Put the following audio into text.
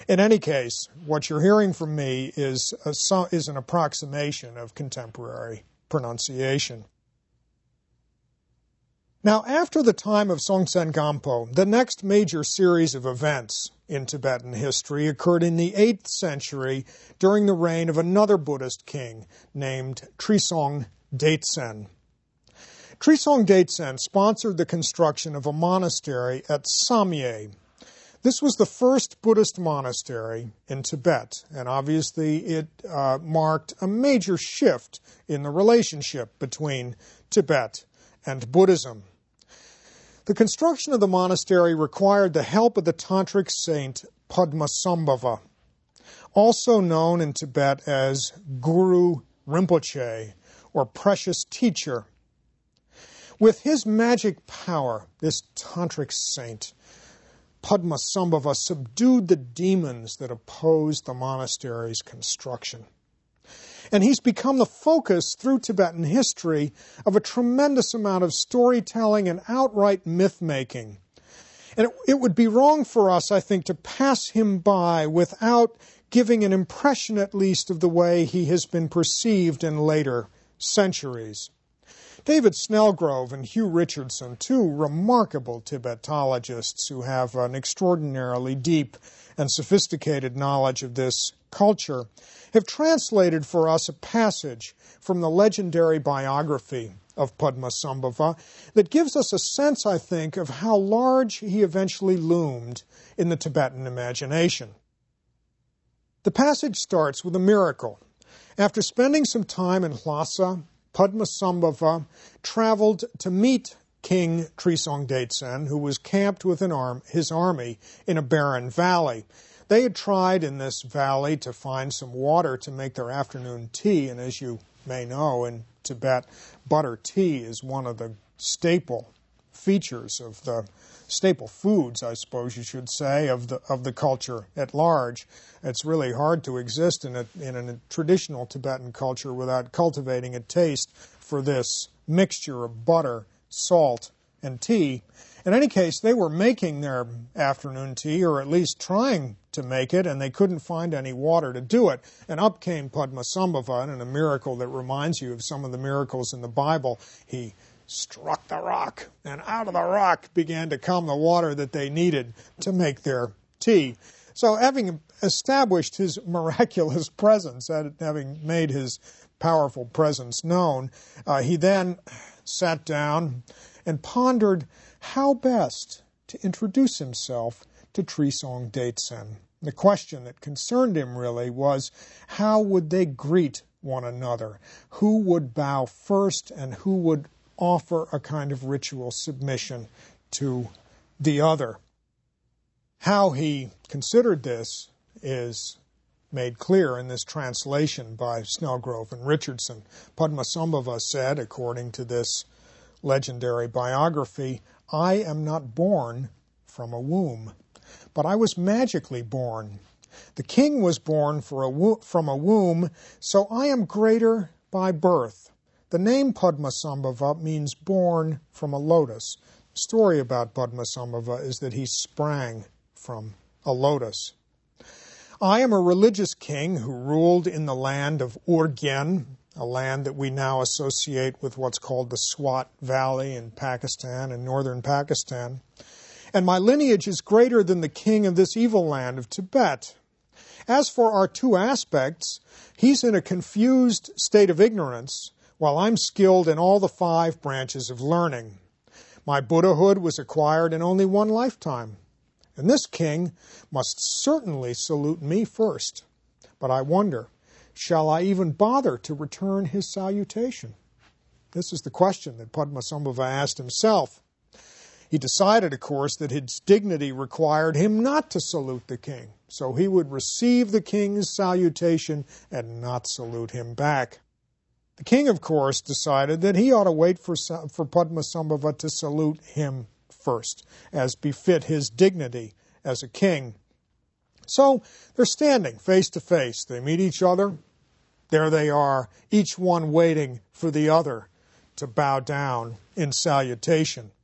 In any case, what you're hearing from me is an approximation of contemporary pronunciation. Now, after the time of Songtsen Gampo, the next major series of events in Tibetan history occurred in the 8th century during the reign of another Buddhist king named Trisong Detsen. Trisong Detsen sponsored the construction of a monastery at Samye. This was the first Buddhist monastery in Tibet, and obviously it marked a major shift in the relationship between Tibet and Buddhism. The construction of the monastery required the help of the tantric saint Padmasambhava, also known in Tibet as Guru Rinpoche, or precious teacher. With his magic power, this tantric saint, Padmasambhava, subdued the demons that opposed the monastery's construction. And he's become the focus through Tibetan history of a tremendous amount of storytelling and outright myth-making. And it would be wrong for us, I think, to pass him by without giving an impression, at least, of the way he has been perceived in later centuries. David Snellgrove and Hugh Richardson, two remarkable Tibetologists who have an extraordinarily deep and sophisticated knowledge of this culture, have translated for us a passage from the legendary biography of Padmasambhava that gives us a sense, I think, of how large he eventually loomed in the Tibetan imagination. The passage starts with a miracle. After spending some time in Lhasa, Padmasambhava traveled to meet King Trisong Detsen, who was camped with his army in a barren valley. They had tried in this valley to find some water to make their afternoon tea, and as you may know, in Tibet, butter tea is one of the staple features of the staple foods, I suppose you should say, of the culture at large. It's really hard to exist in a traditional Tibetan culture without cultivating a taste for this mixture of butter, salt, and tea. In any case, they were making their afternoon tea, or at least trying to make it, and they couldn't find any water to do it. And up came Padmasambhava, and in a miracle that reminds you of some of the miracles in the Bible, he struck the rock, and out of the rock began to come the water that they needed to make their tea. So having established his miraculous presence, having made his powerful presence known, he then sat down and pondered how best to introduce himself to Trisong Detsen. The question that concerned him really was, how would they greet one another? Who would bow first and who would offer a kind of ritual submission to the other? How he considered this is made clear in this translation by Snellgrove and Richardson. Padmasambhava said, according to this legendary biography, "I am not born from a womb, but I was magically born. The king was born from a womb, so I am greater by birth. The name Padmasambhava means born from a lotus." The story about Padmasambhava is that he sprang from a lotus. "I am a religious king who ruled in the land of Urgen, a land that we now associate with what's called the Swat Valley in Pakistan and northern Pakistan. And my lineage is greater than the king of this evil land of Tibet. As for our two aspects, he's in a confused state of ignorance, while I'm skilled in all the 5 branches of learning. My Buddhahood was acquired in only one lifetime, and this king must certainly salute me first. But I wonder, shall I even bother to return his salutation?" This is the question that Padmasambhava asked himself. He decided, of course, that his dignity required him not to salute the king, so he would receive the king's salutation and not salute him back. The king, of course, decided that he ought to wait for Padmasambhava to salute him first, as befit his dignity as a king. So they're standing face to face. They meet each other. There they are, each one waiting for the other to bow down in salutation.